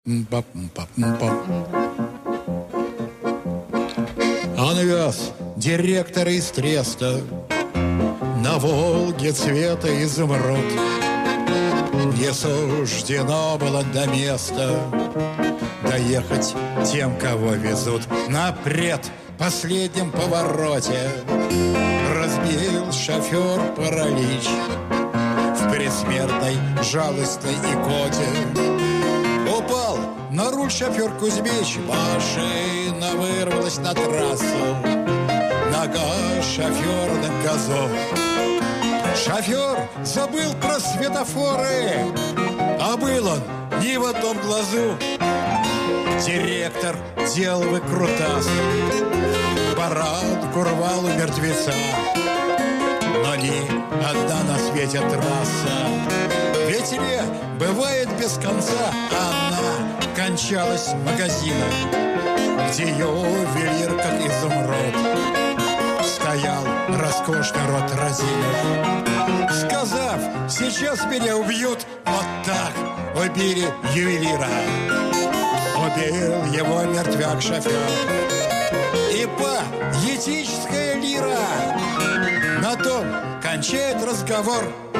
Он вез директора из Треста на Волге цвета изумруд. Не суждено было до места доехать тем, кого везут. На предпоследнем повороте разбил шофер паралич в предсмертной жалостной икоте. Упал на руль шофер Кузьмич, машина вырвалась на трассу, нога шофера на газу. Шофер забыл про светофоры, а был он не в одном глазу. Директор делал выкрутас, парадку рвал у мертвеца. Но не одна на свете трасса в ветре бывает без конца. Она кончалась магазином, где ювелир, как изумруд, стоял роскошный рот разинов. Сказав: сейчас меня убьют, вот так убили ювелира. Убил его мертвяк-шофер. И поэтическая лира на том кончает разговор.